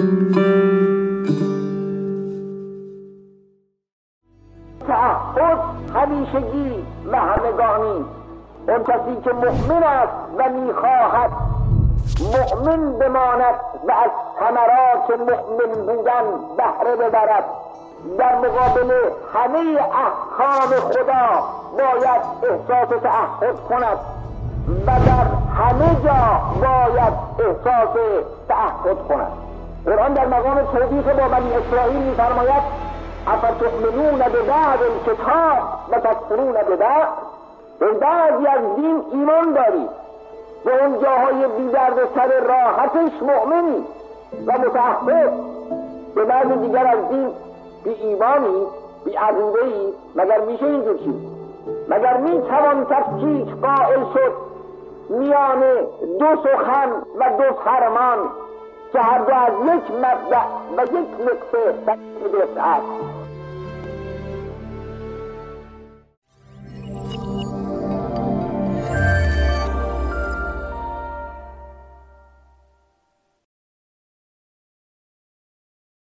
تعهد همیشگی و همگانی. اون کسی که مؤمن است و میخواهد مؤمن بماند و از ثمرات مؤمن بودن بهره ببرد، در مقابل همه احکام خدا باید احساس تعهد کند و در همه جا باید احساس تعهد کند. قرآن در مقام توبیخ با بنی اسرائیل می‌فرماید افتؤمنون ببعض الکتاب و تکفرون ببعض. به بعضی از دین ایمان داری، به اون جاهای بی درد سر راحتش مؤمنی و متعهد، به بعض دیگر از دین بی ایمانی، بی عقیده‌ای. مگر میشه اینجور چیز؟ مگر میتوان تفکیک قائل شد میان دو سخن و دو فرمان که هر دو از یک مبدأ و یک نقطه تشکیل گرفته است؟